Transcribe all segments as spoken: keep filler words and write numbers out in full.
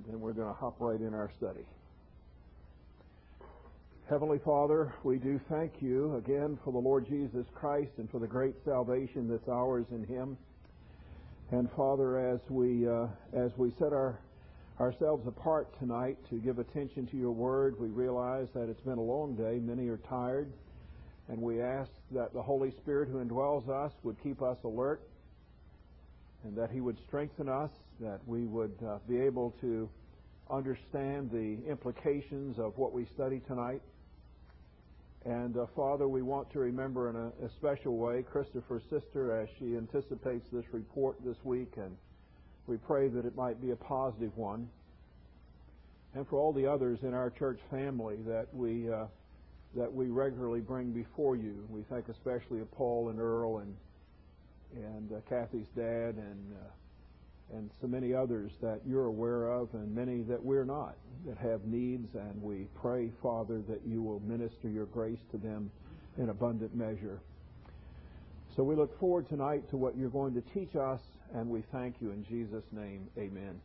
then we're going to hop right in our study. Heavenly Father, we do thank you again for the Lord Jesus Christ and for the great salvation that's ours in Him. And Father, as we uh, as we set our ourselves apart tonight to give attention to your word, we realize that it's been a long day. Many are tired. And we ask that the Holy Spirit who indwells us would keep us alert and that He would strengthen us, that we would uh, be able to understand the implications of what we study tonight. And uh, Father, we want to remember in a, a special way Christopher's sister as she anticipates this report this week, and we pray that it might be a positive one. And for all the others in our church family that we uh, that we regularly bring before you, we think especially of Paul and Earl and and uh, Kathy's dad and uh, and so many others that you're aware of, and many that we're not, that have needs, and we pray, Father, that you will minister your grace to them in abundant measure. So we look forward tonight to what you're going to teach us, and we thank you in Jesus' name. Amen.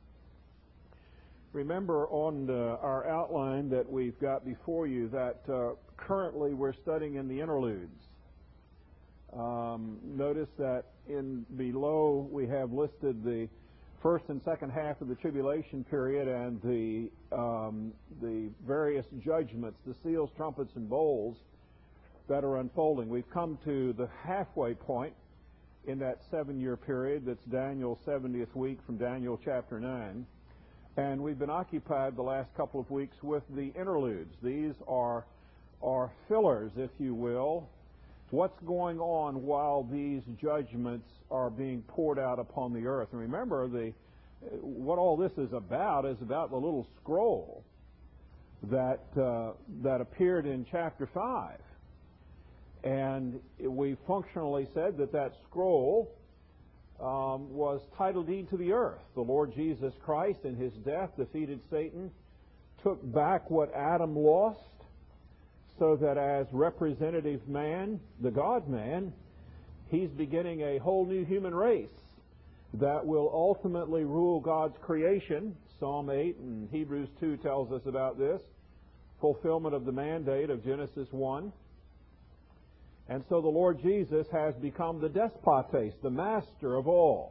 Remember on uh, our outline that we've got before you that uh, currently we're studying in the interludes. Um, notice that in below we have listed the first and second half of the tribulation period and the um, the various judgments, the seals, trumpets, and bowls that are unfolding. We've come to the halfway point in that seven-year period. That's Daniel's seventieth week from Daniel chapter nine. And we've been occupied the last couple of weeks with the interludes. These are, are fillers, if you will. What's going on while these judgments are being poured out upon the earth? And remember, the what all this is about is about the little scroll that uh, that appeared in chapter five. And we functionally said that that scroll um, was title deed to the earth. The Lord Jesus Christ in His death defeated Satan, took back what Adam lost, so that as representative man, the God-man, He's beginning a whole new human race that will ultimately rule God's creation. Psalm eight and Hebrews two tells us about this, fulfillment of the mandate of Genesis one. And so the Lord Jesus has become the despotes, the master of all.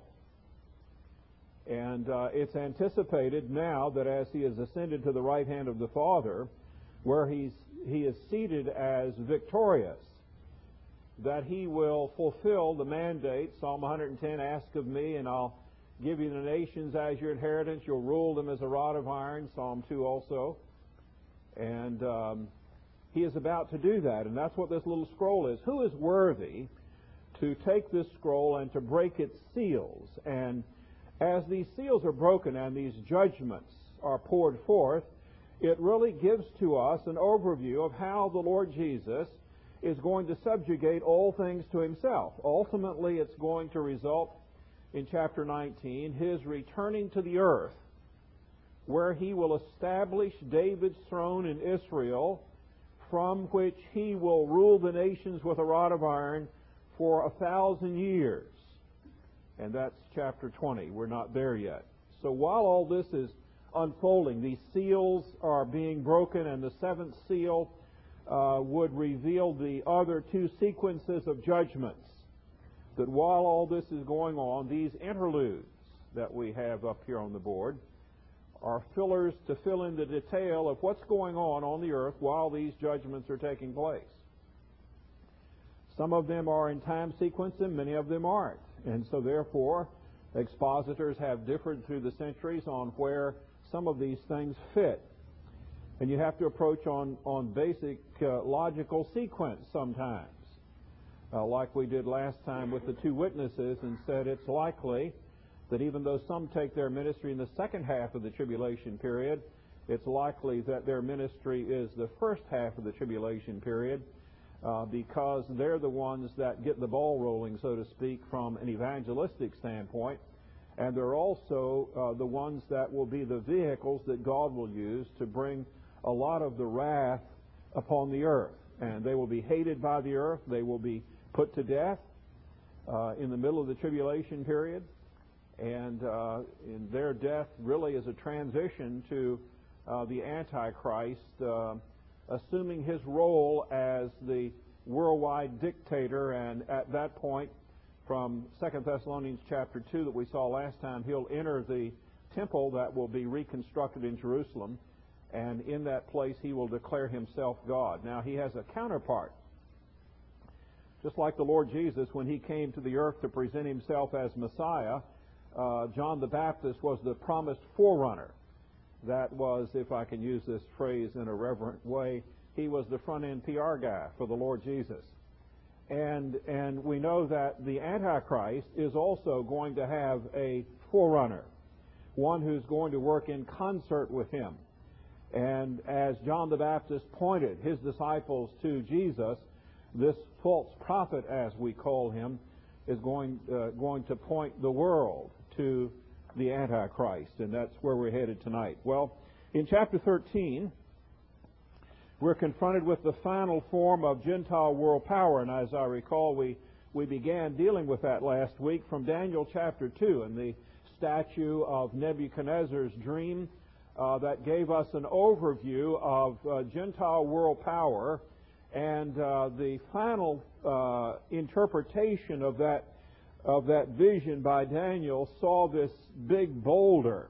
And uh, it's anticipated now that as He has ascended to the right hand of the Father, where he's, He is seated as victorious, that He will fulfill the mandate. Psalm one hundred ten, ask of me, and I'll give you the nations as your inheritance. You'll rule them as a rod of iron. Psalm two also. And um, He is about to do that, and that's what this little scroll is. Who is worthy to take this scroll and to break its seals? And as these seals are broken and these judgments are poured forth, it really gives to us an overview of how the Lord Jesus is going to subjugate all things to Himself. Ultimately, it's going to result in chapter nineteen, His returning to the earth, where He will establish David's throne in Israel, from which He will rule the nations with a rod of iron for a thousand years. And that's chapter twenty. We're not there yet. So while all this is unfolding, these seals are being broken, and the seventh seal uh, would reveal the other two sequences of judgments. That while all this is going on, these interludes that we have up here on the board are fillers to fill in the detail of what's going on on the earth while these judgments are taking place. Some of them are in time sequence and many of them aren't. And so therefore, expositors have differed through the centuries on where some of these things fit. And you have to approach on, on basic uh, logical sequence sometimes. Uh, like we did last time with the two witnesses, and said it's likely that even though some take their ministry in the second half of the tribulation period, it's likely that their ministry is the first half of the tribulation period, uh, because they're the ones that get the ball rolling, so to speak, from an evangelistic standpoint. And they're also uh, the ones that will be the vehicles that God will use to bring a lot of the wrath upon the earth. And they will be hated by the earth. They will be put to death uh, in the middle of the tribulation period. And uh, in their death really is a transition to uh, the Antichrist uh, assuming his role as the worldwide dictator, and at that point, from Second Thessalonians chapter two that we saw last time, he'll enter the temple that will be reconstructed in Jerusalem, and in that place he will declare himself God. Now, he has a counterpart. Just like the Lord Jesus, when he came to the earth to present himself as Messiah, uh, John the Baptist was the promised forerunner. That was, if I can use this phrase in a reverent way, he was the front-end P R guy for the Lord Jesus. And and we know that the Antichrist is also going to have a forerunner, one who's going to work in concert with him. And as John the Baptist pointed his disciples to Jesus, this false prophet, as we call him, is going uh, going to point the world to the Antichrist, and that's where we're headed tonight. Well, in chapter thirteen, we're confronted with the final form of Gentile world power, and as I recall, we, we began dealing with that last week from Daniel chapter two and the statue of Nebuchadnezzar's dream uh, that gave us an overview of uh, Gentile world power, and uh, the final uh, interpretation of that of that vision by Daniel saw this big boulder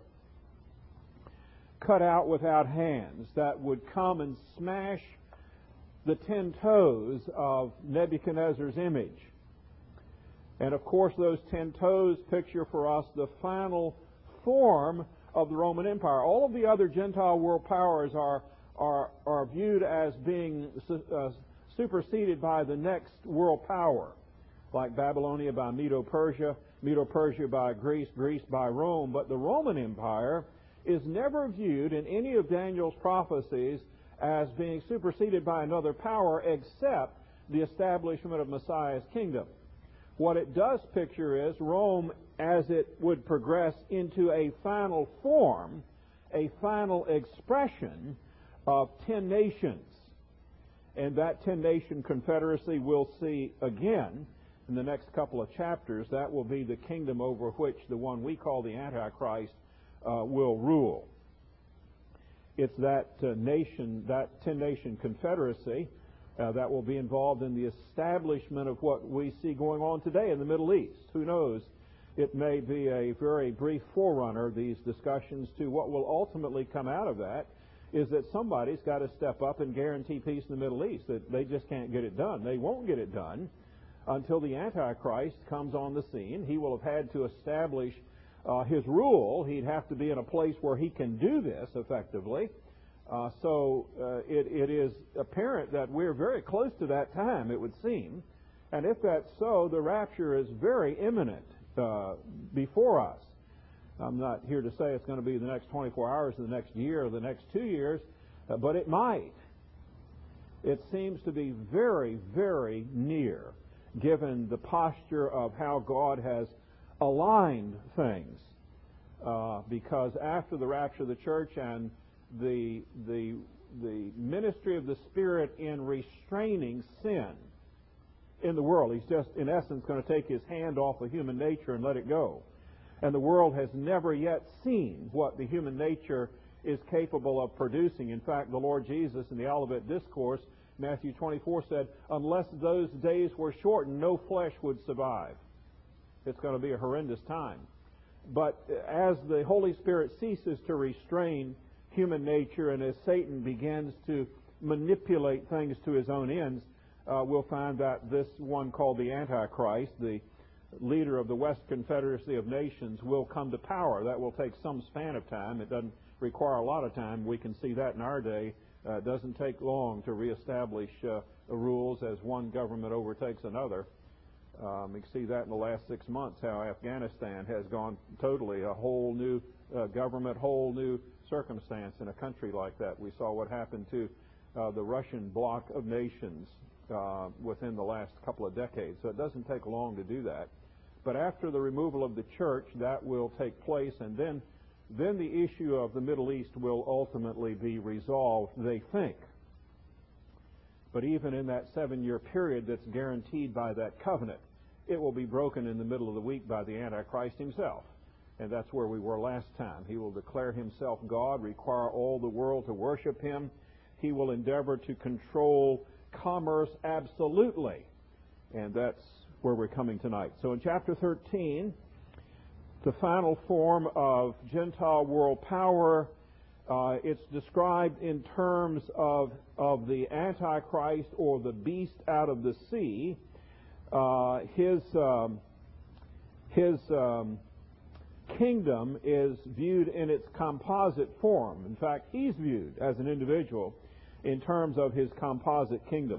cut out without hands that would come and smash the ten toes of Nebuchadnezzar's image. And of course, those ten toes picture for us the final form of the Roman Empire. All of the other Gentile world powers are are, are viewed as being uh, superseded by the next world power, like Babylonia by Medo-Persia, Medo-Persia by Greece, Greece by Rome. But the Roman Empire is never viewed in any of Daniel's prophecies as being superseded by another power except the establishment of Messiah's kingdom. What it does picture is Rome, as it would progress into a final form, a final expression of ten nations. And that ten-nation confederacy we'll see again in the next couple of chapters. That will be the kingdom over which the one we call the Antichrist uh, will rule. It's that uh, nation, that ten-nation confederacy uh, that will be involved in the establishment of what we see going on today in the Middle East. Who knows? It may be a very brief forerunner, these discussions, to what will ultimately come out of that, is that somebody's got to step up and guarantee peace in the Middle East. That they just can't get it done. They won't get it done until the Antichrist comes on the scene. He will have had to establish uh, his rule. He'd have to be in a place where he can do this effectively. Uh, so uh, it, it is apparent that we're very close to that time, it would seem. And if that's so, the rapture is very imminent uh, before us. I'm not here to say it's going to be the next twenty-four hours, or the next year, or the next two years, uh, but it might. It seems to be very, very near, given the posture of how God has aligned things. Uh, because after the rapture of the church and the the the ministry of the Spirit in restraining sin in the world, He's just, in essence, going to take His hand off of human nature and let it go. And the world has never yet seen what the human nature is capable of producing. In fact, the Lord Jesus in the Olivet Discourse, Matthew twenty-four, said, unless those days were shortened, no flesh would survive. It's going to be a horrendous time. But as the Holy Spirit ceases to restrain human nature, and as Satan begins to manipulate things to his own ends, uh, we'll find that this one called the Antichrist, the leader of the West Confederacy of Nations, will come to power. That will take some span of time. It doesn't require a lot of time. We can see that in our day. Uh, it doesn't take long to reestablish uh, the rules as one government overtakes another. Um, you can see that in the last six months, how Afghanistan has gone totally a whole new uh, government, whole new circumstance in a country like that. We saw what happened to uh, the Russian bloc of nations uh, within the last couple of decades. So it doesn't take long to do that. But after the removal of the church, that will take place, and then then the issue of the Middle East will ultimately be resolved, they think. But even in that seven-year period that's guaranteed by that covenant, it will be broken in the middle of the week by the Antichrist himself. And that's where we were last time. He will declare himself God, require all the world to worship him. He will endeavor to control commerce absolutely. And that's where we're coming tonight. So in chapter thirteen, the final form of Gentile world power, uh, it's described in terms of, of the Antichrist or the beast out of the sea. Uh, his um, his um, kingdom is viewed in its composite form. In fact, he's viewed as an individual in terms of his composite kingdom.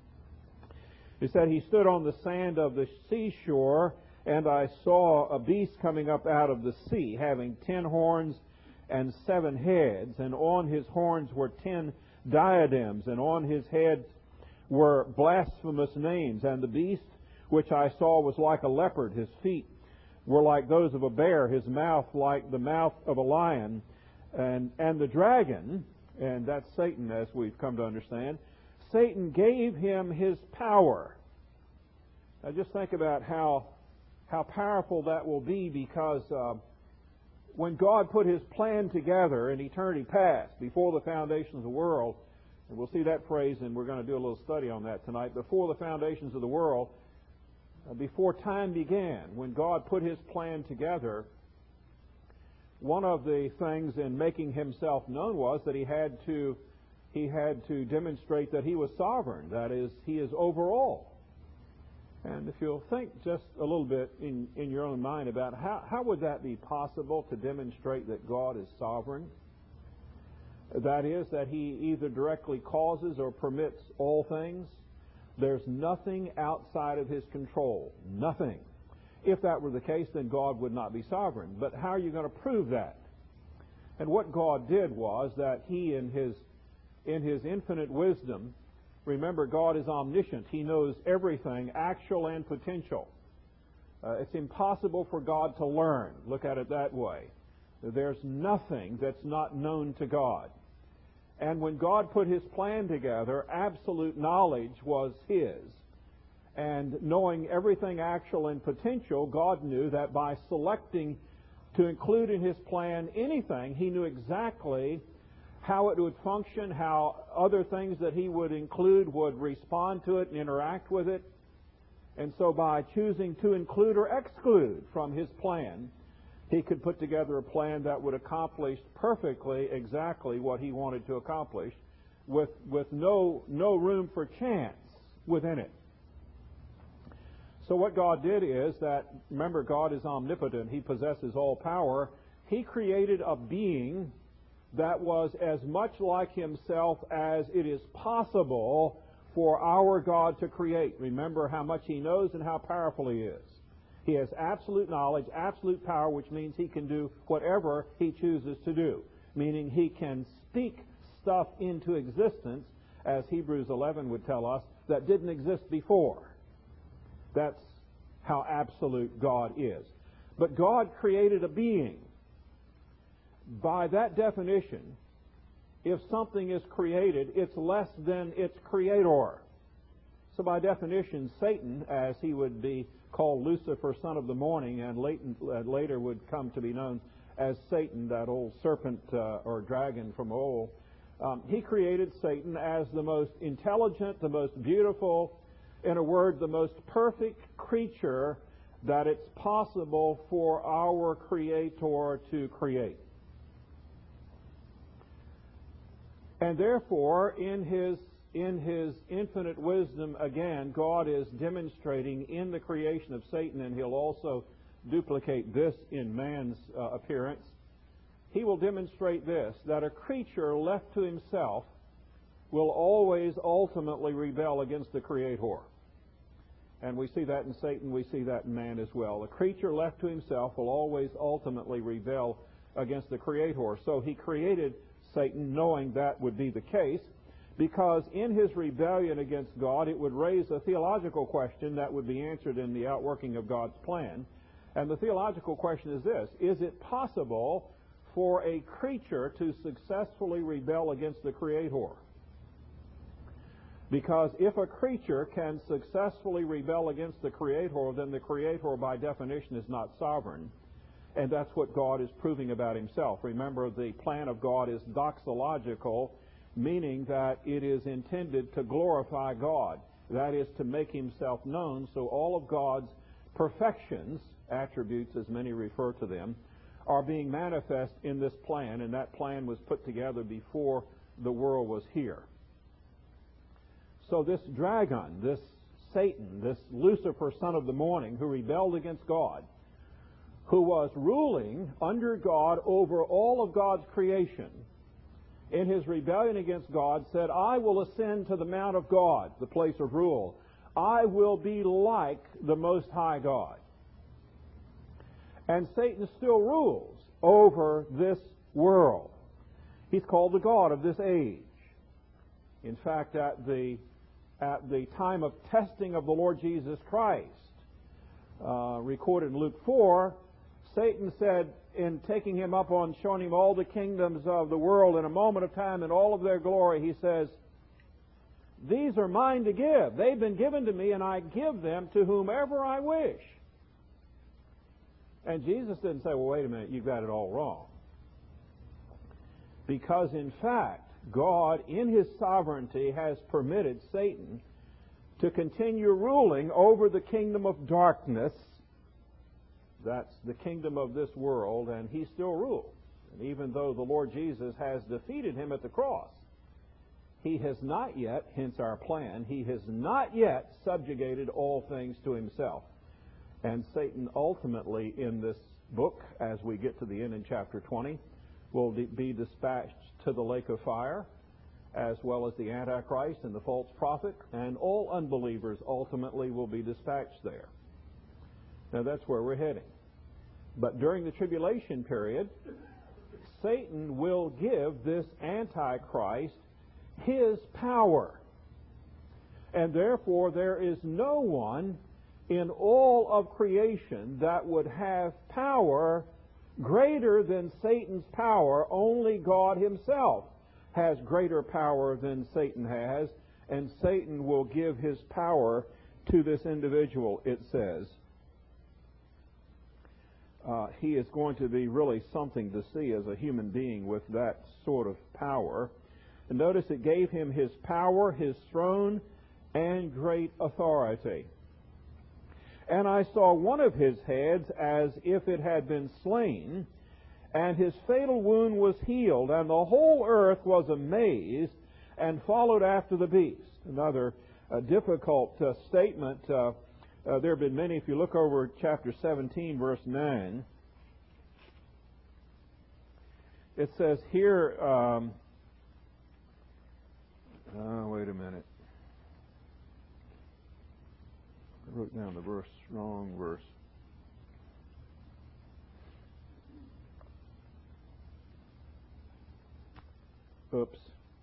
He said, he stood on the sand of the seashore, and I saw a beast coming up out of the sea, having ten horns and seven heads, and on his horns were ten diadems, and on his heads were blasphemous names. And the beast which I saw was like a leopard. His feet were like those of a bear, his mouth like the mouth of a lion. And, and the dragon, and that's Satan as we've come to understand, Satan gave him his power. Now just think about how, how powerful that will be, because uh, when God put his plan together in eternity past, before the foundations of the world, and we'll see that phrase, and we're going to do a little study on that tonight, before the foundations of the world, uh, before time began, when God put his plan together, one of the things in making himself known was that he had to he had to demonstrate that he was sovereign. That is, he is over all. And if you'll think just a little bit in, in your own mind about how, how would that be possible to demonstrate that God is sovereign? That is, that he either directly causes or permits all things. There's nothing outside of his control. Nothing. If that were the case, then God would not be sovereign. But how are you going to prove that? And what God did was that he, in his, in his infinite wisdom, remember, God is omniscient. He knows everything, actual and potential. Uh, it's impossible for God to learn. Look at it that way. There's nothing that's not known to God. And when God put his plan together, absolute knowledge was his. And knowing everything actual and potential, God knew that by selecting to include in his plan anything, he knew exactly how it would function, how other things that he would include would respond to it and interact with it. And so by choosing to include or exclude from his plan, he could put together a plan that would accomplish perfectly exactly what he wanted to accomplish, with, with no, no room for chance within it. So what God did is that, remember, God is omnipotent. He possesses all power. He created a being that was as much like himself as it is possible for our God to create. Remember how much he knows and how powerful he is. He has absolute knowledge, absolute power, which means he can do whatever he chooses to do, meaning he can speak stuff into existence, as Hebrews eleven would tell us, that didn't exist before. That's how absolute God is. But God created a being. By that definition, if something is created, it's less than its creator. So by definition, Satan, as he would be called Lucifer, son of the morning, and later would come to be known as Satan, that old serpent uh, or dragon from old, um, he created Satan as the most intelligent, the most beautiful, in a word, the most perfect creature that it's possible for our Creator to create. And therefore, in his in his infinite wisdom, again, God is demonstrating in the creation of Satan, and he'll also duplicate this in man's uh, appearance. He will demonstrate this, that a creature left to himself will always ultimately rebel against the Creator. And we see that in Satan, we see that in man as well. A creature left to himself will always ultimately rebel against the Creator. So he created Satan knowing that would be the case, because in his rebellion against God, it would raise a theological question that would be answered in the outworking of God's plan. And the theological question is this: is it possible for a creature to successfully rebel against the Creator? Because if a creature can successfully rebel against the Creator, then the Creator by definition is not sovereign. And that's what God is proving about himself. Remember, the plan of God is doxological, meaning that it is intended to glorify God. That is, to make himself known. So all of God's perfections, attributes as many refer to them, are being manifest in this plan, and that plan was put together before the world was here. So this dragon, this Satan, this Lucifer, son of the morning, who rebelled against God, who was ruling under God over all of God's creation, in his rebellion against God, said, I will ascend to the Mount of God, the place of rule. I will be like the Most High God. And Satan still rules over this world. He's called the God of this age. In fact, at the, at the time of testing of the Lord Jesus Christ, uh, recorded in Luke four, Satan said, in taking him up on showing him all the kingdoms of the world in a moment of time in all of their glory, he says, these are mine to give. They've been given to me, and I give them to whomever I wish. And Jesus didn't say, well, wait a minute, you've got it all wrong. Because, in fact, God, in his sovereignty, has permitted Satan to continue ruling over the kingdom of darkness. That's the kingdom of this world, and he still rules. And even though the Lord Jesus has defeated him at the cross, he has not yet, hence our plan, he has not yet subjugated all things to himself. And Satan ultimately in this book, as we get to the end in chapter twenty, will be dispatched to the lake of fire, as well as the Antichrist and the false prophet, and all unbelievers ultimately will be dispatched there. Now that's where we're heading. But during the tribulation period, Satan will give this Antichrist his power. And therefore there is no one in all of creation that would have power greater than Satan's power. Only God himself has greater power than Satan has, and Satan will give his power to this individual, it says. Uh, he is going to be really something to see as a human being with that sort of power. And notice it gave him his power, his throne, and great authority. And I saw one of his heads as if it had been slain, and his fatal wound was healed, and the whole earth was amazed and followed after the beast. Another uh, difficult uh, statement. Uh, uh, there have been many. If you look over chapter seventeen, verse nine, it says here, um, oh, wait a minute. I wrote down the verse, wrong verse. Oops.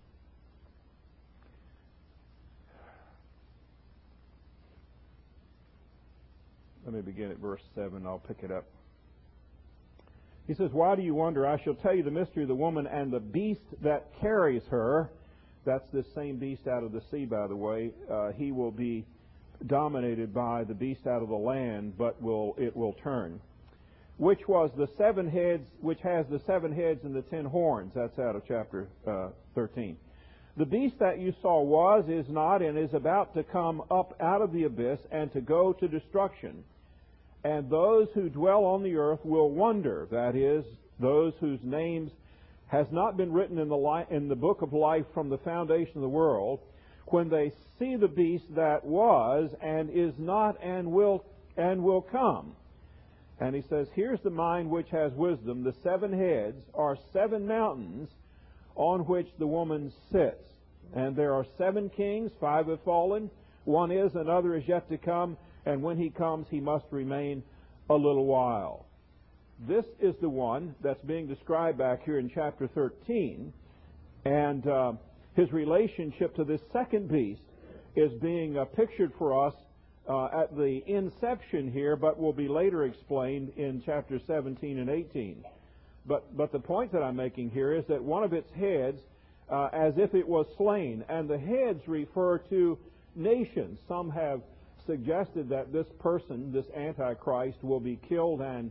Let me begin at verse seven. I'll pick it up. He says, why do you wonder? I shall tell you the mystery of the woman and the beast that carries her. That's this same beast out of the sea, by the way. Uh, he will be dominated by the beast out of the land, but will it will turn. Which was the seven heads, which has the seven heads and the ten horns. That's out of chapter uh, thirteen. The beast that you saw was, is not, and is about to come up out of the abyss and to go to destruction. And those who dwell on the earth will wonder, that is, those whose names has not been written in the li- in the book of life from the foundation of the world, when they see the beast that was and is not and will and will come. And he says, here's the mind which has wisdom. The seven heads are seven mountains on which the woman sits. And there are seven kings, five have fallen, one is, another is yet to come, and when he comes, he must remain a little while. This is the one that's being described back here in chapter thirteen, and uh, his relationship to this second beast is being uh, pictured for us uh, at the inception here, but will be later explained in chapters seventeen and eighteen. But but the point that I'm making here is that one of its heads, uh, as if it was slain, and the heads refer to nations. Some have suggested that this person, this Antichrist, will be killed and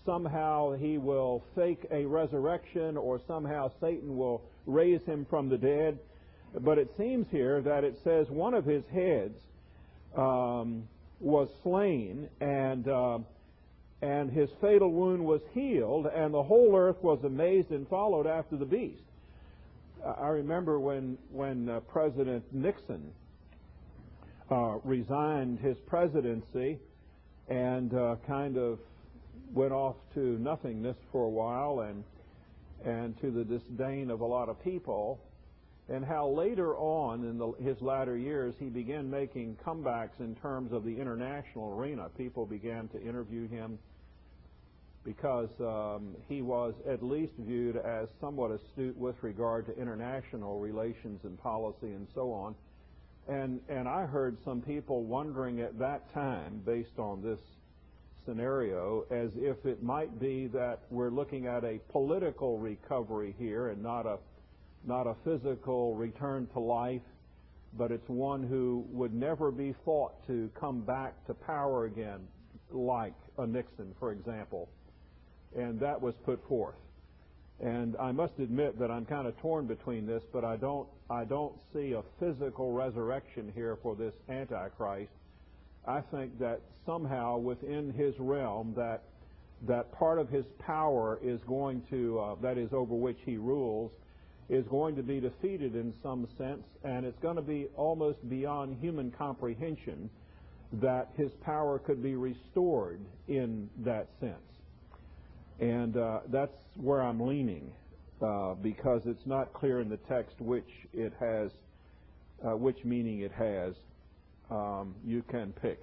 somehow he will fake a resurrection, or somehow Satan will raise him from the dead. But it seems here that it says one of his heads um, was slain, and uh, and his fatal wound was healed, and the whole earth was amazed and followed after the beast. I remember when when uh, President Nixon uh, resigned his presidency and uh, kind of went off to nothingness for a while, and and to the disdain of a lot of people, and how later on in the, his latter years he began making comebacks in terms of the international arena. People began to interview him because um, he was at least viewed as somewhat astute with regard to international relations and policy and so on. And and I heard some people wondering at that time, based on this scenario, as if it might be that we're looking at a political recovery here and not a not a physical return to life, but it's one who would never be thought to come back to power again, like a Nixon, for example. And that was put forth. And I must admit that I'm kind of torn between this, but I don't I don't see a physical resurrection here for this Antichrist. I think that somehow within his realm, that that part of his power is going to, uh, that is over which he rules, is going to be defeated in some sense, and it's going to be almost beyond human comprehension that his power could be restored in that sense. And uh, that's where I'm leaning, uh, because it's not clear in the text which it has, uh, which meaning it has. Um, you can pick.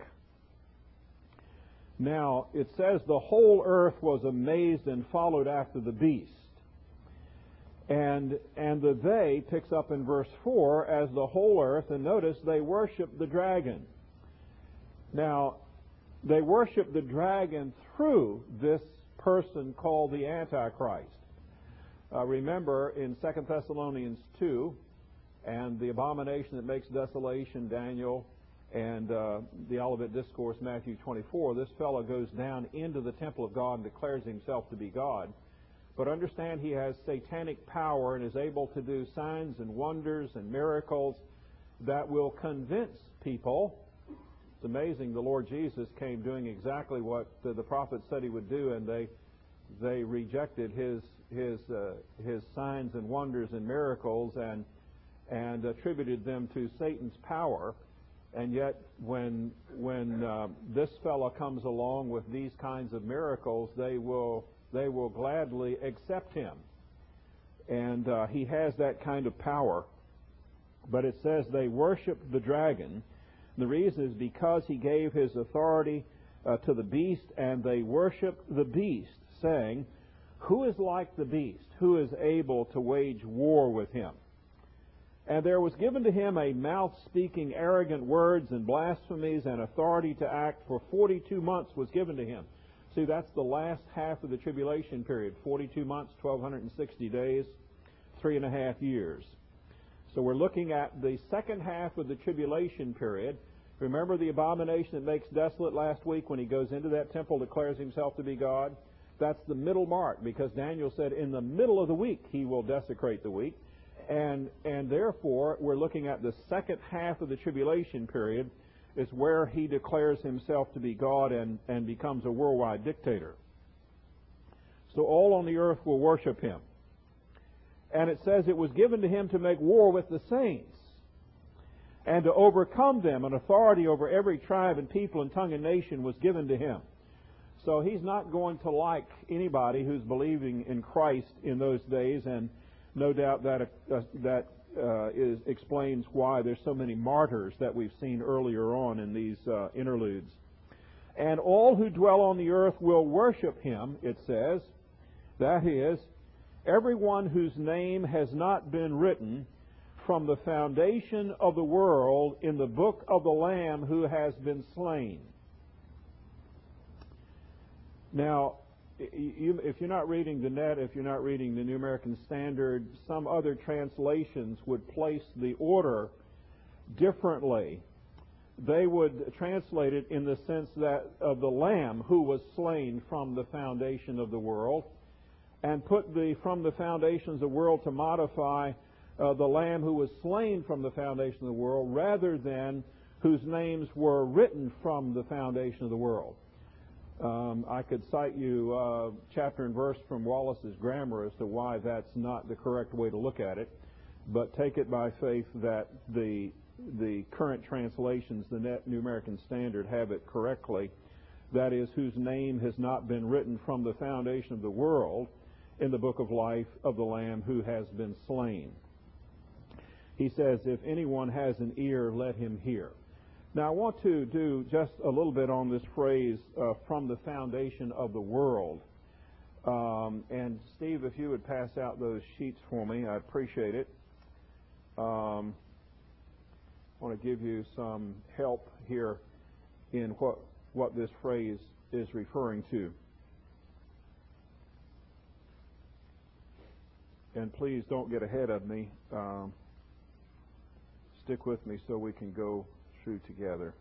Now, it says the whole earth was amazed and followed after the beast. And and the they picks up in verse four as the whole earth, and notice they worship the dragon. Now, they worship the dragon through this person called the Antichrist. Uh, remember in Second Thessalonians two, and the abomination that makes desolation, Daniel, and uh, the Olivet Discourse, Matthew twenty-four, this fellow goes down into the temple of God and declares himself to be God. But understand he has satanic power and is able to do signs and wonders and miracles that will convince people. It's amazing, the Lord Jesus came doing exactly what the, the prophet said he would do, and they they rejected his his uh, his signs and wonders and miracles and and attributed them to Satan's power. And yet, when when uh, this fellow comes along with these kinds of miracles, they will they will gladly accept him, and uh, he has that kind of power. But it says they worship the dragon. The reason is because he gave his authority uh, to the beast, and they worship the beast, saying, "Who is like the beast? Who is able to wage war with him?" And there was given to him a mouth speaking arrogant words and blasphemies, and authority to act for forty-two months was given to him. See, that's the last half of the tribulation period. forty-two months, twelve sixty days, three and a half years. So we're looking at the second half of the tribulation period. Remember the abomination that makes desolate last week when he goes into that temple, declares himself to be God? That's the middle mark, because Daniel said in the middle of the week he will desecrate the week. And and therefore, we're looking at the second half of the tribulation period is where he declares himself to be God and, and becomes a worldwide dictator. So all on the earth will worship him. And it says it was given to him to make war with the saints and to overcome them. An authority over every tribe and people and tongue and nation was given to him. So he's not going to like anybody who's believing in Christ in those days, and no doubt that uh, that uh, is, explains why there's so many martyrs that we've seen earlier on in these uh, interludes. And all who dwell on the earth will worship him, it says. That is, everyone whose name has not been written from the foundation of the world in the book of the Lamb who has been slain. Now, You, if you're not reading the Net, if you're not reading the New American Standard, some other translations would place the order differently. they would translate it in the sense that of the Lamb who was slain from the foundation of the world, and put the from the foundations of the world to modify uh, the Lamb who was slain from the foundation of the world, rather than whose names were written from the foundation of the world. Um, I could cite you uh, chapter and verse from Wallace's grammar as to why that's not the correct way to look at it, but take it by faith that the the current translations, the Net New American Standard, have it correctly. That is, whose name has not been written from the foundation of the world in the book of life of the Lamb who has been slain. He says, if anyone has an ear, let him hear. Now, I want to do just a little bit on this phrase, uh, from the foundation of the world. Um, and, Steve, if you would pass out those sheets for me, I'd appreciate it. Um, I want to give you some help here in what, what this phrase is referring to. And please don't get ahead of me. Um, stick with me so we can go through together.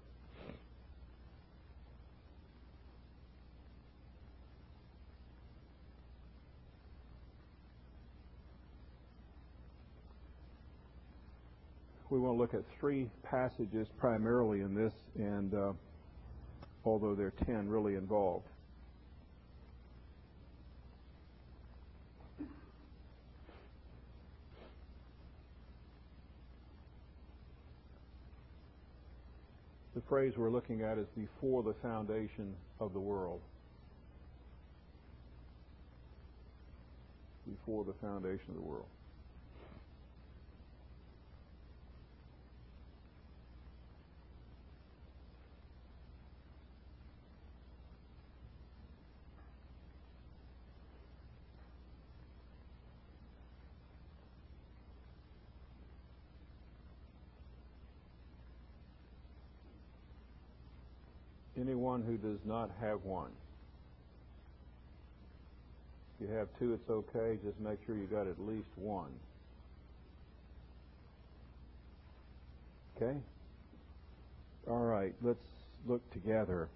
We want to look at three passages primarily in this, and uh, although there are ten really involved. The phrase we're looking at is before the foundation of the world. Before the foundation of the world. Anyone who does not have one. If you have two, it's okay. Just make sure you got at least one. Okay? All right, let's look together.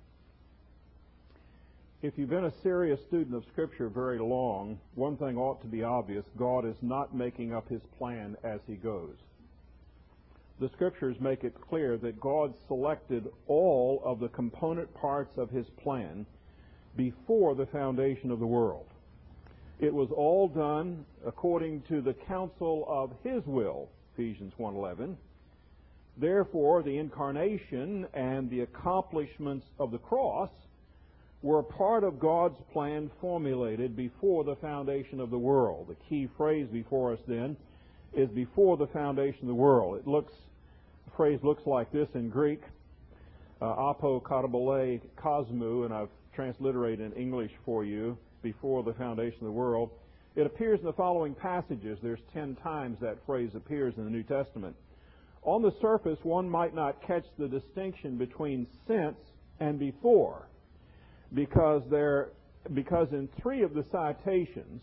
If you've been a serious student of Scripture very long, one thing ought to be obvious: God is not making up His plan as He goes. The Scriptures make it clear that God selected all of the component parts of His plan before the foundation of the world. It was all done according to the counsel of His will, Ephesians one eleven. Therefore, the incarnation and the accomplishments of the cross were part of God's plan formulated before the foundation of the world. The key phrase before us then is before the foundation of the world. It looks, the phrase looks like this in Greek, uh, apo katabole kosmou, and I've transliterated in English for you, before the foundation of the world. It appears in the following passages. There's ten times that phrase appears in the New Testament. On the surface, one might not catch the distinction between since and before, because there, because in three of the citations,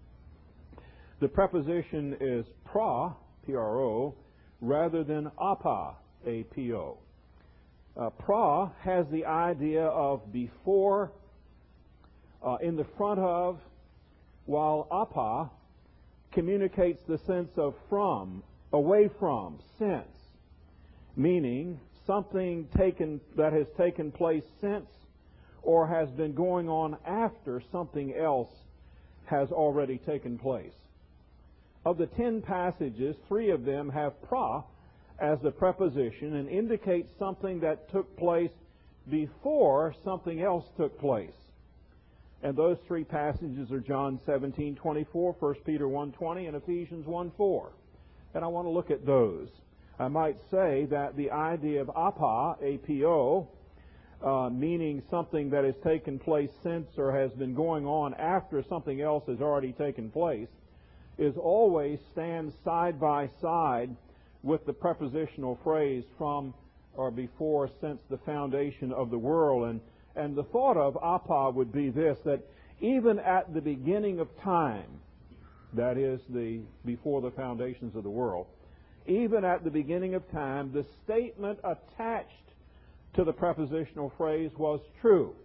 the preposition is pra, P R O, rather than apa, A P O. Uh, pra has the idea of before, uh, in the front of, while apa communicates the sense of from, away from, since, meaning something taken that has taken place since or has been going on after something else has already taken place. Of the ten passages, three of them have pra as the preposition and indicate something that took place before something else took place. And those three passages are John seventeen twenty-four, First Peter one twenty, and Ephesians one four. And I want to look at those. I might say that the idea of apa, A P O, uh, meaning something that has taken place since or has been going on after something else has already taken place, is always stands side by side with the prepositional phrase from or before, since the foundation of the world. And, and the thought of apa would be this, that even at the beginning of time, that is, the before the foundations of the world, even at the beginning of time, the statement attached to the prepositional phrase was true.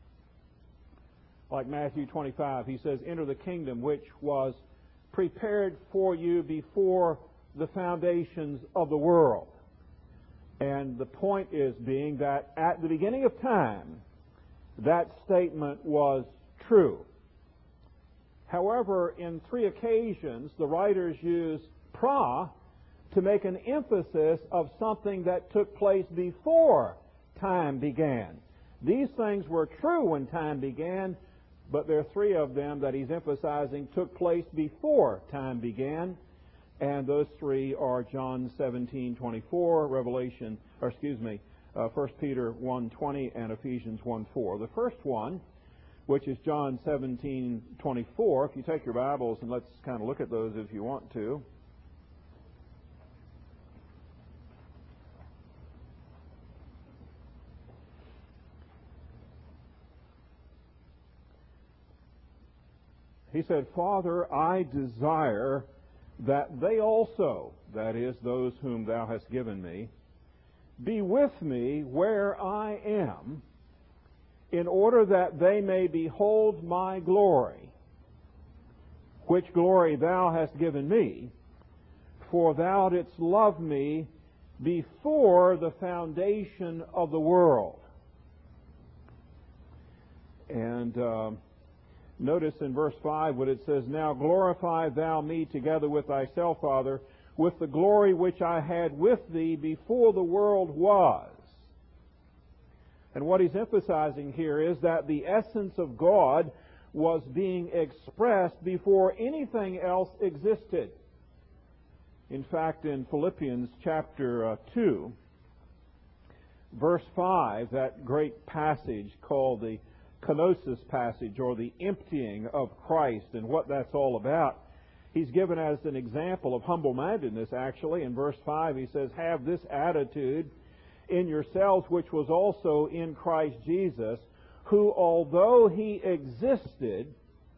Like Matthew twenty-five, he says, enter the kingdom which was prepared for you before the foundations of the world. And the point is being that at the beginning of time, that statement was true. However, in three occasions, the writers use pra to make an emphasis of something that took place before time began. These things were true when time began, but there are three of them that he's emphasizing took place before time began, and those three are John seventeen twenty-four, Revelation, or excuse me, uh, First Peter one twenty, and Ephesians one four. The first one, which is John seventeen twenty-four, if you take your Bibles and let's kind of look at those if you want to. He said, Father, I desire that they also, that is, those whom thou hast given me, be with me where I am, in order that they may behold my glory, which glory thou hast given me, for thou didst love me before the foundation of the world. And uh, notice in verse five what it says, now glorify thou me together with thyself, Father, with the glory which I had with thee before the world was. And what he's emphasizing here is that the essence of God was being expressed before anything else existed. In fact, in Philippians chapter uh, two, verse five, that great passage called the kenosis passage, or the emptying of Christ, and what that's all about, he's given as an example of humble-mindedness, actually. In verse five, he says, have this attitude in yourselves, which was also in Christ Jesus, who, although he existed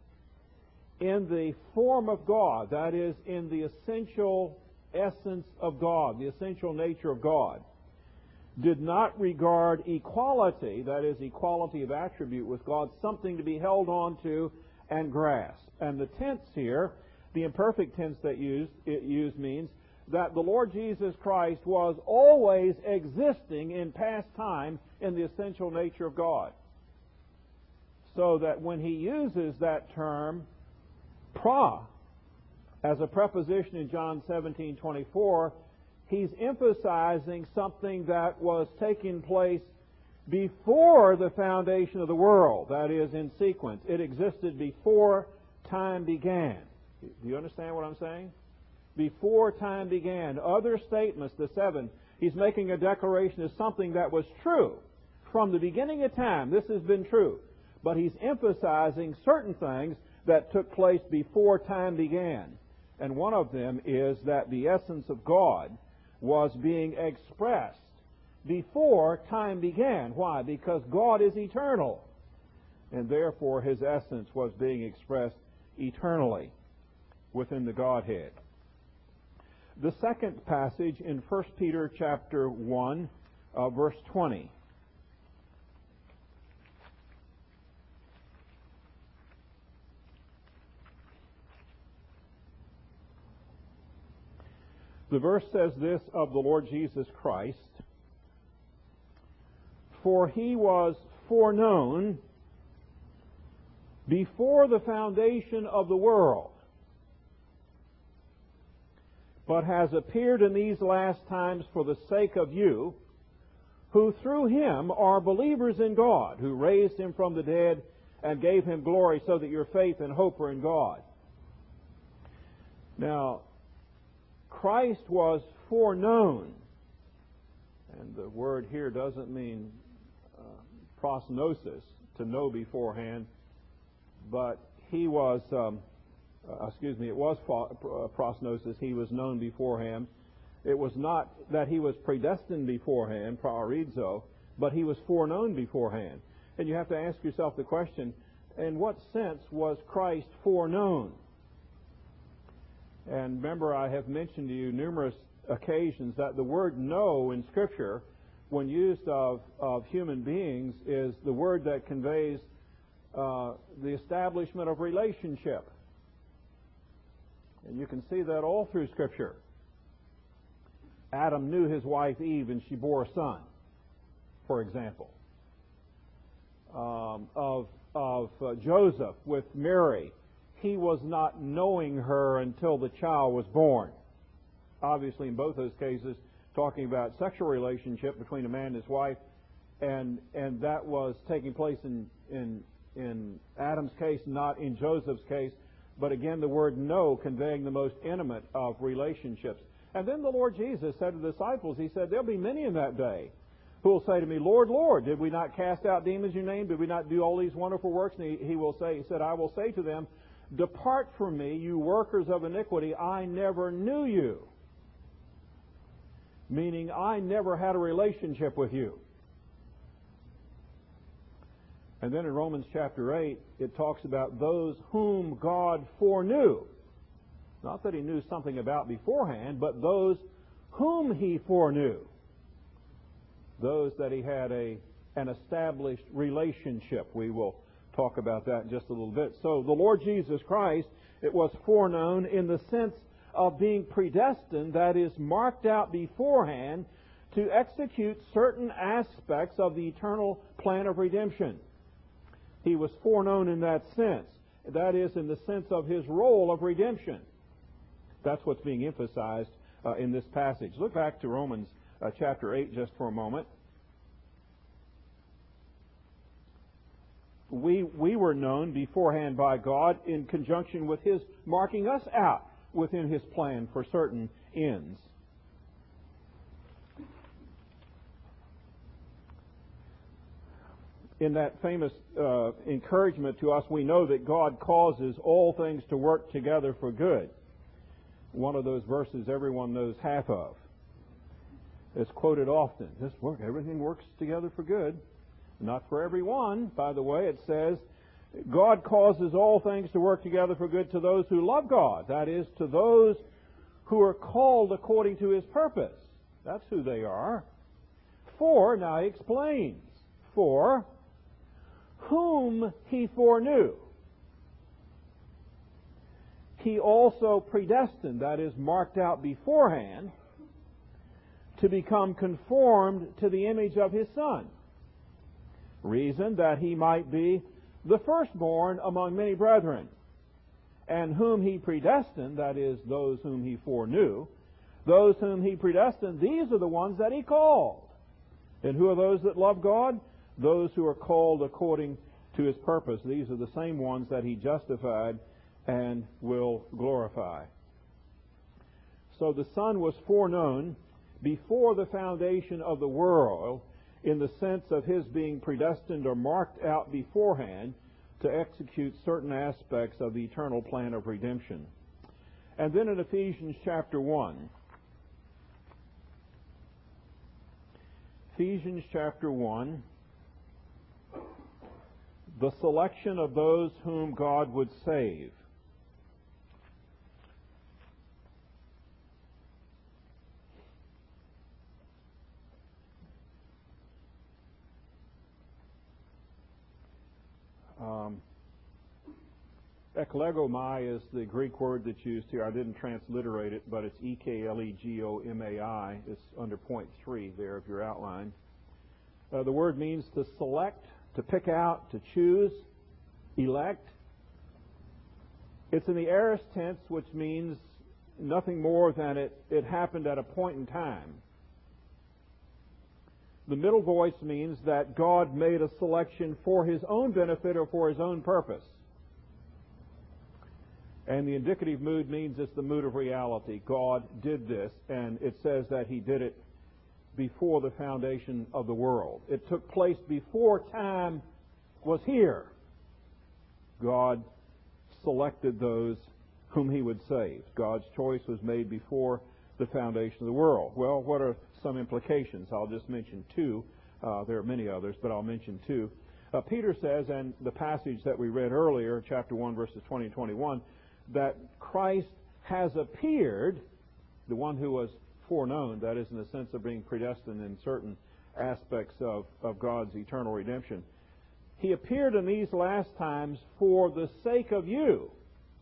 in the form of God, that is, in the essential essence of God, the essential nature of God, did not regard equality, that is, equality of attribute with God, something to be held on to and grasped. And the tense here, the imperfect tense that used, it used means that the Lord Jesus Christ was always existing in past time in the essential nature of God. So that when he uses that term, pra, as a preposition in John seventeen twenty-four, he's emphasizing something that was taking place before the foundation of the world, that is, in sequence. It existed before time began. Do you understand what I'm saying? Before time began. Other statements, the seven, he's making a declaration as something that was true from the beginning of time. This has been true. But he's emphasizing certain things that took place before time began. And one of them is that the essence of God was being expressed before time began. Why? Because God is eternal. And therefore His essence was being expressed eternally within the Godhead. The second passage in First Peter chapter one, uh, verse twenty. The verse says this of the Lord Jesus Christ, for He was foreknown before the foundation of the world, but has appeared in these last times for the sake of you, who through Him are believers in God, who raised Him from the dead and gave Him glory, so that your faith and hope are in God. Now, Christ was foreknown, and the word here doesn't mean uh, prosnosis, to know beforehand, but He was, um, uh, excuse me, it was prosnosis, He was known beforehand. It was not that He was predestined beforehand, praorizo, but He was foreknown beforehand. And you have to ask yourself the question, in what sense was Christ foreknown? And remember, I have mentioned to you numerous occasions that the word know in Scripture when used of, of human beings, is the word that conveys uh, the establishment of relationship. And you can see that all through Scripture. Adam knew his wife Eve, and she bore a son, for example. Um, of of uh, Joseph with Mary, he was not knowing her until the child was born. Obviously, in both those cases, talking about sexual relationship between a man and his wife, and and that was taking place in in in Adam's case, not in Joseph's case. But again, the word know conveying the most intimate of relationships. And then the Lord Jesus said to the disciples, He said, there'll be many in that day who will say to me, Lord, Lord, did we not cast out demons in your name? Did we not do all these wonderful works? And he, he will say, He said, I will say to them, depart from me, you workers of iniquity, I never knew you. Meaning, I never had a relationship with you. And then in Romans chapter eight, it talks about those whom God foreknew. Not that He knew something about beforehand, but those whom He foreknew. Those that He had a an established relationship. We will talk about that in just a little bit. So the Lord Jesus Christ, it was foreknown in the sense of being predestined, that is, marked out beforehand to execute certain aspects of the eternal plan of redemption. He was foreknown in that sense. That is, in the sense of His role of redemption. That's what's being emphasized uh, in this passage. Look back to Romans uh, chapter eight just for a moment. We, we were known beforehand by God in conjunction with His marking us out within His plan for certain ends. In that famous uh, encouragement to us, we know that God causes all things to work together for good. One of those verses everyone knows half of. It's quoted often. This work, everything works together for good. Not for everyone, by the way. It says, God causes all things to work together for good to those who love God. That is, to those who are called according to His purpose. That's who they are. For, now He explains, for whom He foreknew, He also predestined, that is, marked out beforehand, to become conformed to the image of His Son. Reason that He might be the firstborn among many brethren. And whom He predestined, that is, those whom He foreknew, those whom He predestined, these are the ones that He called. And who are those that love God? Those who are called according to His purpose. These are the same ones that He justified and will glorify. So the Son was foreknown before the foundation of the world in the sense of His being predestined or marked out beforehand to execute certain aspects of the eternal plan of redemption. And then in Ephesians chapter one, Ephesians chapter one, the selection of those whom God would save. Um, eklegomai is the Greek word that's used here. I didn't transliterate it, but it's E K L E G O M A I. It's under point three there of your outline. Uh, the word means to select, to pick out, to choose, elect. It's in the aorist tense, which means nothing more than it, it happened at a point in time. The middle voice means that God made a selection for His own benefit or for His own purpose. And the indicative mood means it's the mood of reality. God did this, and it says that He did it before the foundation of the world. It took place before time was here. God selected those whom He would save. God's choice was made before the foundation of the world. Well, what are some implications? I'll just mention two. Uh, there are many others, but I'll mention two. Uh, Peter says, and the passage that we read earlier, chapter one, verses twenty and twenty-one, that Christ has appeared, the one who was foreknown, that is in the sense of being predestined in certain aspects of, of God's eternal redemption. He appeared in these last times for the sake of you,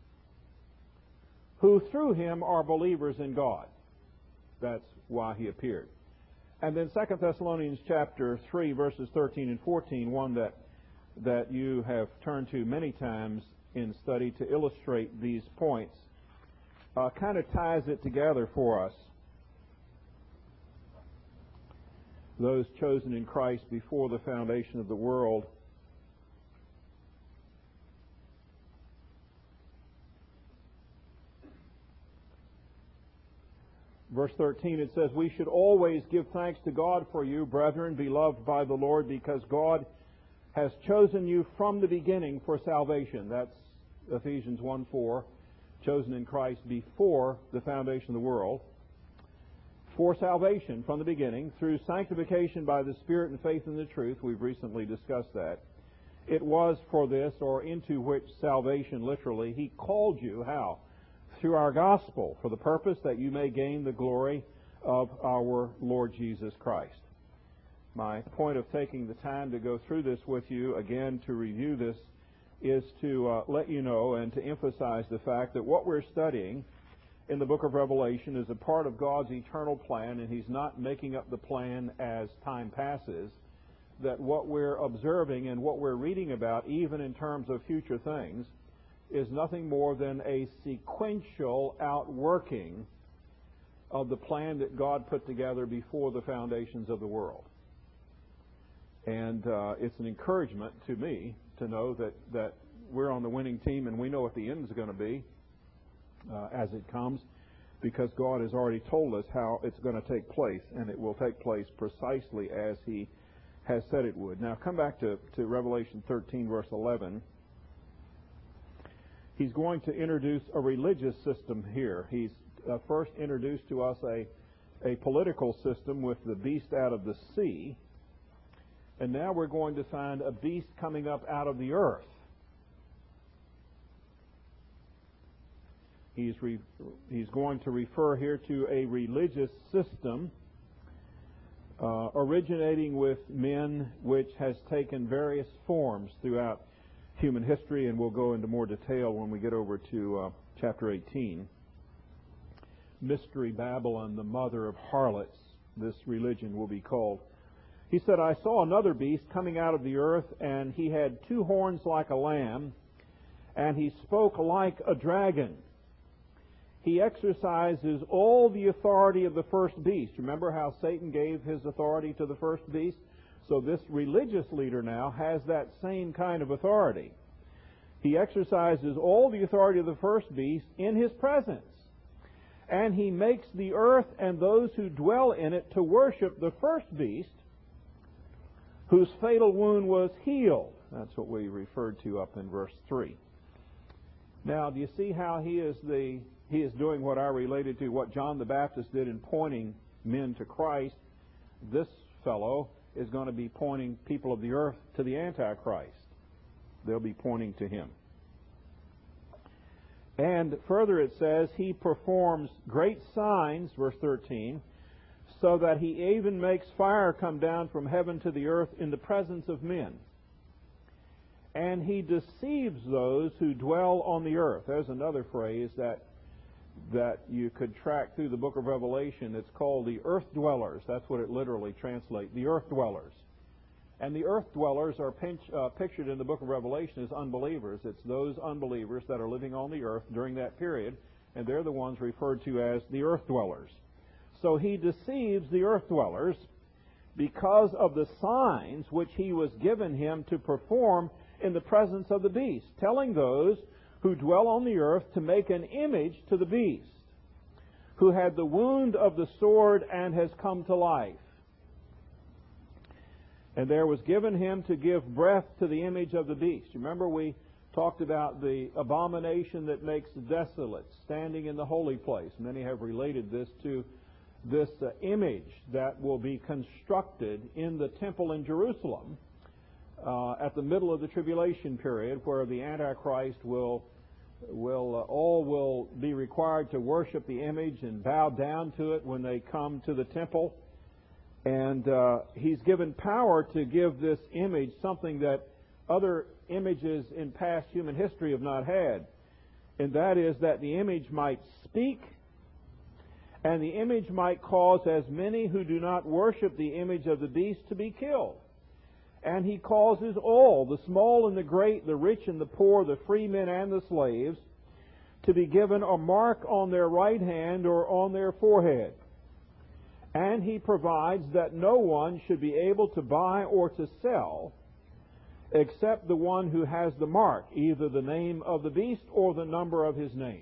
who through Him are believers in God. That's why He appeared. And then Second Thessalonians chapter three, verses thirteen and fourteen, one that, that you have turned to many times in study to illustrate these points, uh, kind of ties it together for us. Those chosen in Christ before the foundation of the world. Verse thirteen, it says, "We should always give thanks to God for you, brethren, beloved by the Lord, because God has chosen you from the beginning for salvation." That's Ephesians one four, chosen in Christ before the foundation of the world. For salvation from the beginning, through sanctification by the Spirit and faith in the truth. We've recently discussed that. It was for this, or into which salvation, literally, He called you. How? Through our gospel, for the purpose that you may gain the glory of our Lord Jesus Christ. My point of taking the time to go through this with you, again, to review this, is to uh, let you know and to emphasize the fact that what we're studying in the book of Revelation is a part of God's eternal plan, and He's not making up the plan as time passes. That what we're observing and what we're reading about, even in terms of future things, is nothing more than a sequential outworking of the plan that God put together before the foundations of the world. And uh, it's an encouragement to me to know that, that we're on the winning team and we know what the end is going to be uh, as it comes, because God has already told us how it's going to take place, and it will take place precisely as He has said it would. Now come back to, to Revelation thirteen, verse eleven. He's going to introduce a religious system here. He's uh, first introduced to us a, a political system with the beast out of the sea. And now we're going to find a beast coming up out of the earth. He's, re, he's going to refer here to a religious system uh, originating with men, which has taken various forms throughout human history, and we'll go into more detail when we get over to uh, chapter eighteen. Mystery Babylon, the mother of harlots, this religion will be called. He said, "I saw another beast coming out of the earth, and he had two horns like a lamb, and he spoke like a dragon. He exercises all the authority of the first beast." Remember how Satan gave his authority to the first beast? So this religious leader now has that same kind of authority. He exercises all the authority of the first beast in his presence. And he makes the earth and those who dwell in it to worship the first beast, whose fatal wound was healed. That's what we referred to up in verse three. Now, do you see how he is the he is doing what I related to, what John the Baptist did in pointing men to Christ? This fellow is going to be pointing people of the earth to the Antichrist. They'll be pointing to him. And further it says, he performs great signs, verse thirteen, so that he even makes fire come down from heaven to the earth in the presence of men. And he deceives those who dwell on the earth. There's another phrase that that you could track through the book of Revelation. It's called the earth dwellers. That's what it literally translates, the earth dwellers. And the earth dwellers are pinch, uh, pictured in the book of Revelation as unbelievers. It's those unbelievers that are living on the earth during that period, and they're the ones referred to as the earth dwellers. So he deceives the earth dwellers because of the signs which he was given him to perform in the presence of the beast, telling those who dwell on the earth to make an image to the beast, who had the wound of the sword and has come to life. And there was given him to give breath to the image of the beast. Remember, we talked about the abomination that makes desolate, standing in the holy place. Many have related this to this uh, image that will be constructed in the temple in Jerusalem uh, at the middle of the tribulation period, where the Antichrist will, will uh, all will be required to worship the image and bow down to it when they come to the temple. And uh, he's given power to give this image something that other images in past human history have not had. And that is that the image might speak, and the image might cause as many who do not worship the image of the beast to be killed. And he causes all, the small and the great, the rich and the poor, the free men and the slaves, to be given a mark on their right hand or on their forehead. And he provides that no one should be able to buy or to sell except the one who has the mark, either the name of the beast or the number of his name.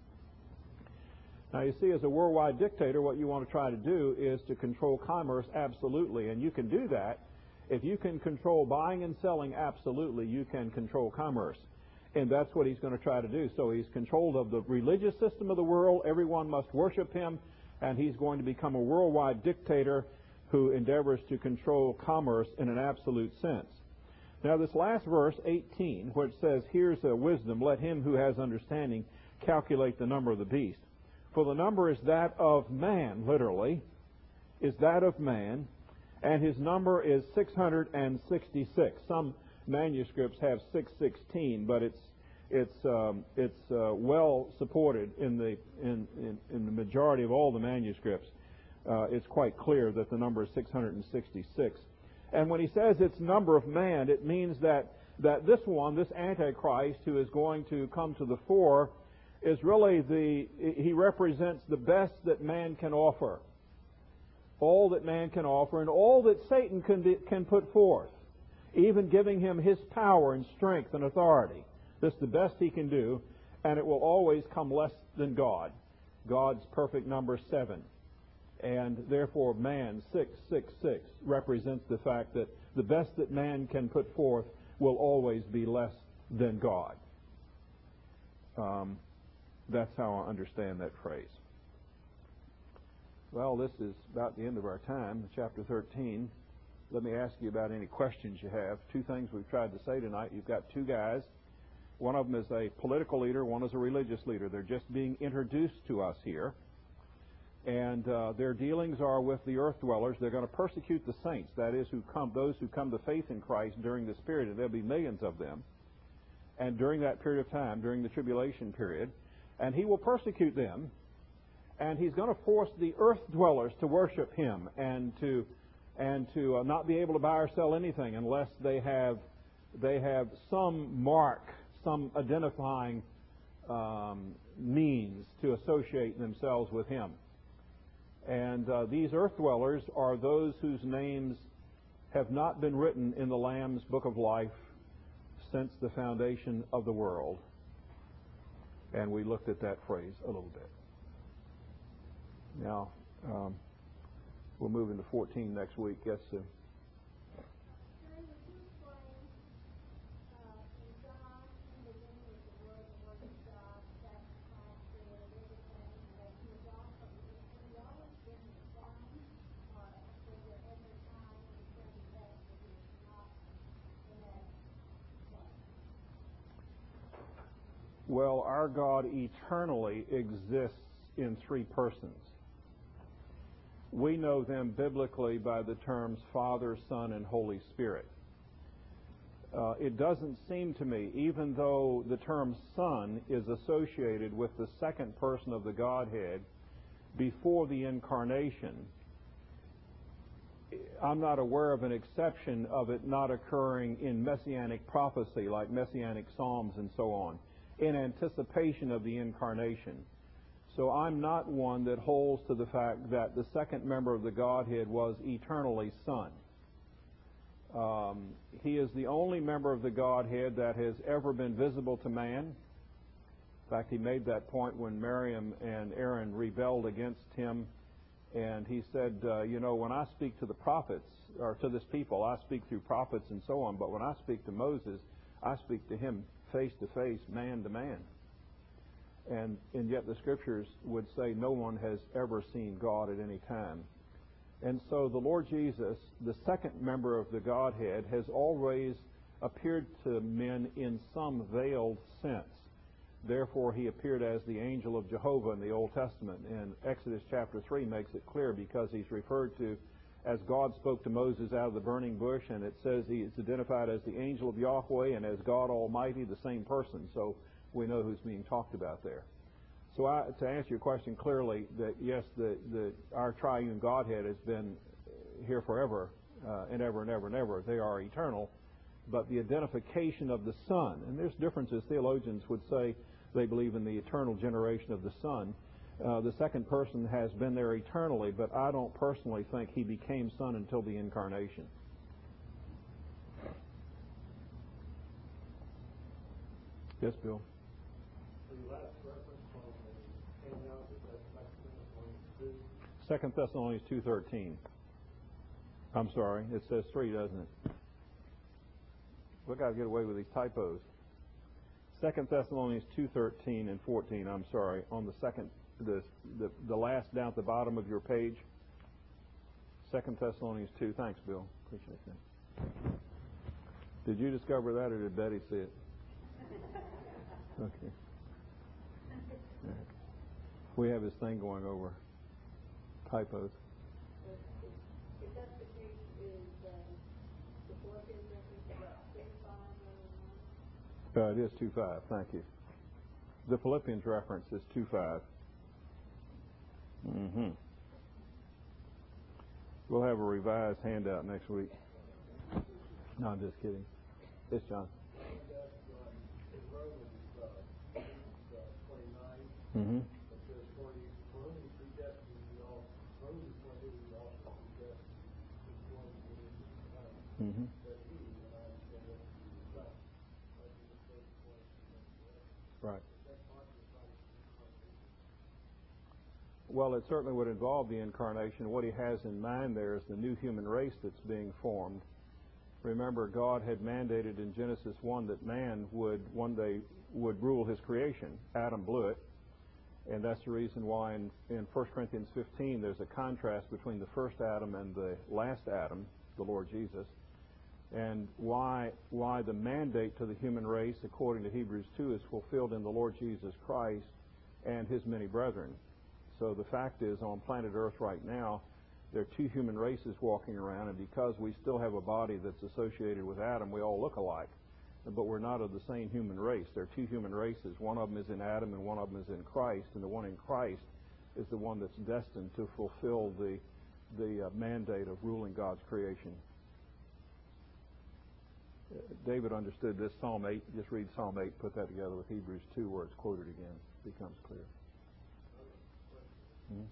Now, you see, as a worldwide dictator, what you want to try to do is to control commerce absolutely. And you can do that. If you can control buying and selling absolutely, you can control commerce. And that's what he's going to try to do. So he's controlled of the religious system of the world. Everyone must worship him. And he's going to become a worldwide dictator who endeavors to control commerce in an absolute sense. Now, this last verse, eighteen, where it says, here's a wisdom, let him who has understanding calculate the number of the beast. For the number is that of man, literally, is that of man, and his number is six hundred sixty-six. Some manuscripts have six sixteen, but it's it's um, it's uh, well supported in the in, in, in the majority of all the manuscripts. Uh, it's quite clear that the number is six hundred sixty-six. And when he says it's number of man, it means that, that this one, this Antichrist who is going to come to the fore, is really the, he represents the best that man can offer. All that man can offer and all that Satan can, be, can put forth, even giving him his power and strength and authority. This is the best he can do, and it will always come less than God. God's perfect number seven. And therefore, man, six six six, represents the fact that the best that man can put forth will always be less than God. Um, that's how I understand that phrase. Well, this is about the end of our time, chapter thirteen. Let me ask you about any questions you have. Two things we've tried to say tonight. You've got two guys. One of them is a political leader, one is a religious leader. They're just being introduced to us here. And uh, their dealings are with the earth dwellers. They're going to persecute the saints, that is, who come, those who come to faith in Christ during this period. And there'll be millions of them. And during that period of time, during the tribulation period, and he will persecute them, and he's going to force the earth dwellers to worship him and to and to uh, not be able to buy or sell anything unless they have they have some mark, some identifying um, means to associate themselves with him. And uh, these earth dwellers are those whose names have not been written in the Lamb's Book of Life since the foundation of the world. And we looked at that phrase a little bit. Now, um, we'll move into fourteen next week. Yes, Sue. Well, our God eternally exists in three persons. We know them biblically by the terms Father, Son, and Holy Spirit. Uh, it doesn't seem to me, even though the term Son is associated with the second person of the Godhead before the incarnation, I'm not aware of an exception of it not occurring in messianic prophecy, like messianic psalms and so on, in anticipation of the incarnation. So I'm not one that holds to the fact that the second member of the Godhead was eternally Son. Um, he is the only member of the Godhead that has ever been visible to man. In fact, he made that point when Miriam and Aaron rebelled against him, and he said, uh, you know, when I speak to the prophets, or to this people, I speak through prophets and so on, but when I speak to Moses, I speak to him face to face, man to man. And, and yet the Scriptures would say no one has ever seen God at any time. And so the Lord Jesus, the second member of the Godhead, has always appeared to men in some veiled sense. Therefore, he appeared as the angel of Jehovah in the Old Testament. And Exodus chapter three makes it clear because he's referred to as God spoke to Moses out of the burning bush, and it says he is identified as the angel of Yahweh and as God Almighty, the same person. So we know who's being talked about there. So I, to answer your question clearly, that yes, the, the our triune Godhead has been here forever uh, and ever and ever and ever. They are eternal. But the identification of the Son, and there's differences. Theologians would say they believe in the eternal generation of the Son. Uh, the second person has been there eternally, but I don't personally think he became Son until the incarnation. Yes, Bill? The last reference on the handout, is that Second Thessalonians two? Second Thessalonians two thirteen. I'm sorry, it says three, doesn't it? We've got to get away with these typos. Second Thessalonians two thirteen and fourteen. I'm sorry, on the second, the the, the last down at the bottom of your page. Second Thessalonians two. Thanks, Bill. Appreciate that. Did you discover that, or did Betty see it? Okay. Yeah. We have this thing going over typos. If that's the case, is uh, the Philippians reference about two five rather than one? Uh, it is two five. Thank you. The Philippians reference is two five. Mm-hmm. We'll have a revised handout next week. No, I'm just kidding. Yes, John. Mm-hmm. It says, for you, for whom he predestined, he also, for whom he appointed, he also predestined, which one he did in time, Mm-hmm. that he, and I understand that to be the Son, might be the first one to come forever. Right. Is that part of the incarnation? Well, it certainly would involve the incarnation. What he has in mind there is the new human race that's being formed. Remember, God had mandated in Genesis one that man would one day would rule his creation. Adam blew it. And that's the reason why in, in First Corinthians fifteen there's a contrast between the first Adam and the last Adam, the Lord Jesus, and why why the mandate to the human race, according to Hebrews two, is fulfilled in the Lord Jesus Christ and his many brethren. So the fact is, on planet Earth right now, there are two human races walking around, and because we still have a body that's associated with Adam, we all look alike. But we're not of the same human race. There are two human races. One of them is in Adam and one of them is in Christ. And the one in Christ is the one that's destined to fulfill the, the uh, mandate of ruling God's creation. Uh, David understood this. Psalm eight, just read Psalm eight, put that together with Hebrews two where it's quoted again. It becomes clear. Hmm?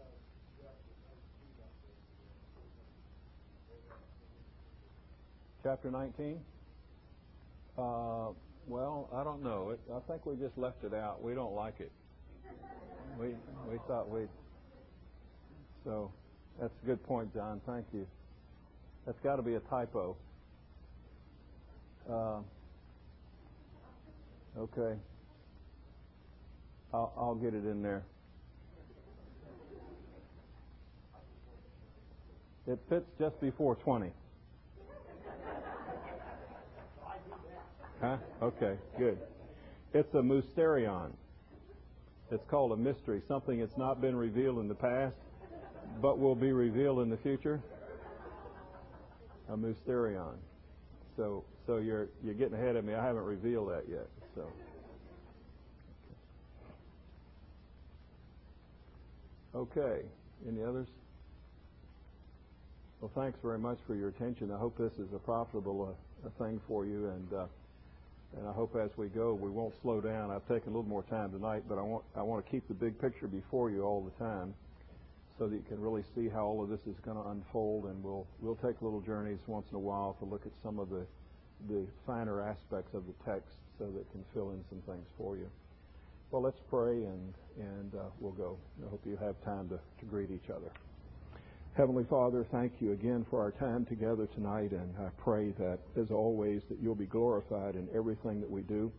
Chapter nineteen? Uh, well, I don't know. It, I think we just left it out. We don't like it. We we thought we'd. So that's a good point, John. Thank you. That's got to be a typo. Uh, okay. I'll, I'll get it in there. It fits just before twenty. Huh? Okay, good. It's a mysterion. It's called a mystery, something that's not been revealed in the past, but will be revealed in the future. A mysterion. So, so you're you're getting ahead of me. I haven't revealed that yet. So, okay. Any others? Well, thanks very much for your attention. I hope this is a profitable uh, a thing for you, and. Uh, And I hope as we go, we won't slow down. I've taken a little more time tonight, but I want I want to keep the big picture before you all the time, so that you can really see how all of this is going to unfold. And we'll we'll take little journeys once in a while to look at some of the the finer aspects of the text, so that it can fill in some things for you. Well, let's pray, and and uh, we'll go. I hope you have time to, to greet each other. Heavenly Father, thank you again for our time together tonight, and I pray that, as always, that you'll be glorified in everything that we do,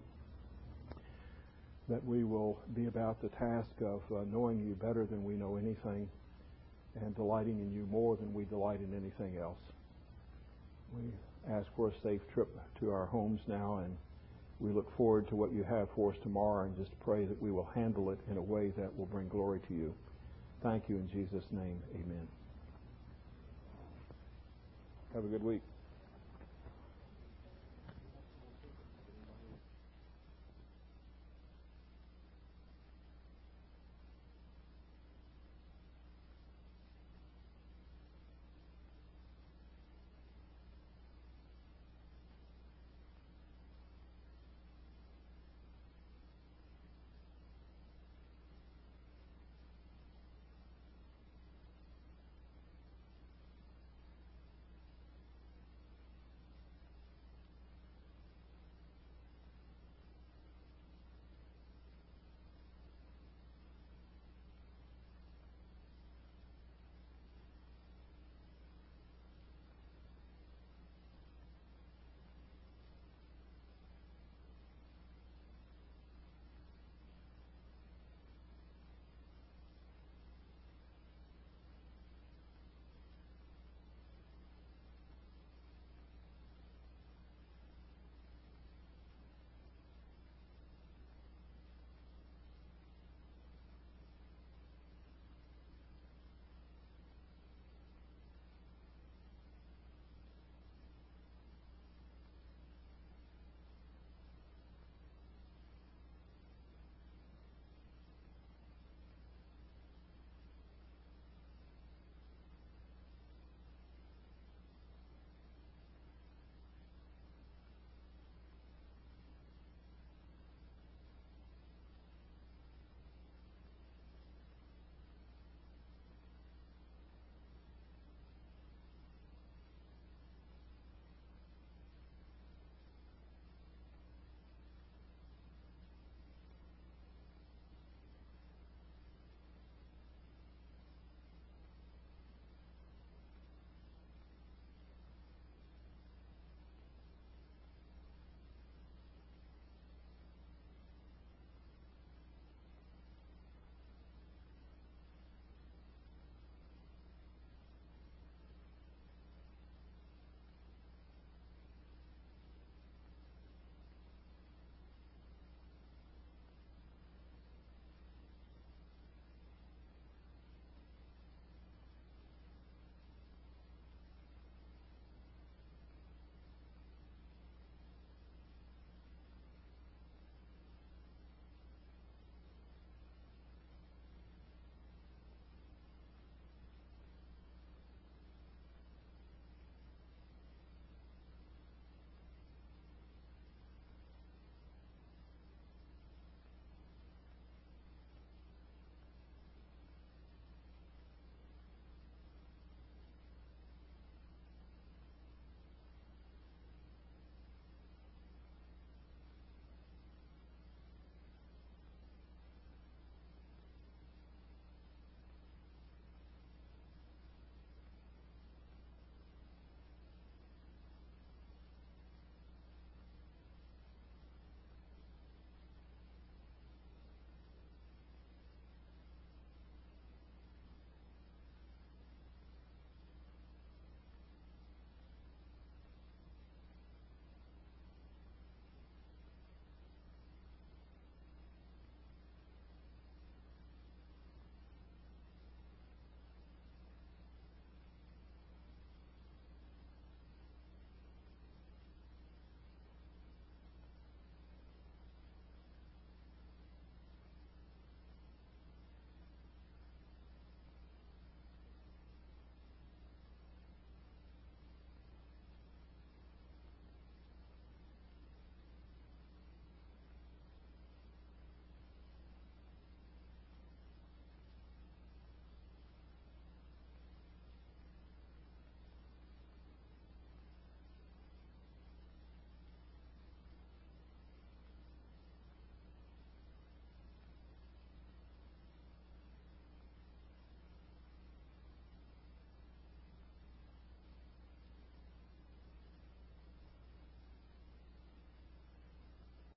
that we will be about the task of uh, knowing you better than we know anything, and delighting in you more than we delight in anything else. We ask for a safe trip to our homes now, and we look forward to what you have for us tomorrow, and just pray that we will handle it in a way that will bring glory to you. Thank you in Jesus' name. Amen. Have a good week.